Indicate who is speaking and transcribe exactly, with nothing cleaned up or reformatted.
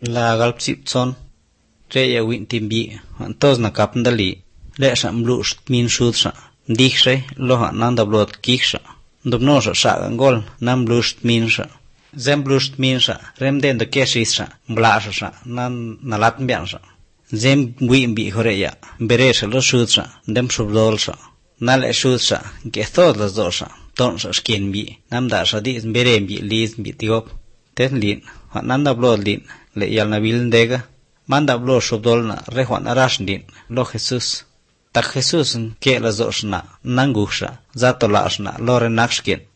Speaker 1: La galp sip son. Tre ya win timbi. Han tos na kap ndali. Le sa mlush min shud sa. Dik shay lo han nanda blot kik sa. Dubno sa sa gangol nam blush min sa. Zem blush min sa. Rem den da keshis sa. Mbla sa sa. Nan nalat mbian sa. Zem win bi hore ya. Bere sa lo shud sa. Dem shubdol sa. Nale shud sa. Ke thod las do sa. Ton sa skin bi. Nam da sa di bere bi liz bi tiop. Tet lin. Han nanda blot lin. Le yal na bil ndega. Manda blo shubdol na re Juan arash din. Lo Jesus. Tak Jesus ke la zoshna nanguksha. Zato lashna lore nakshkin.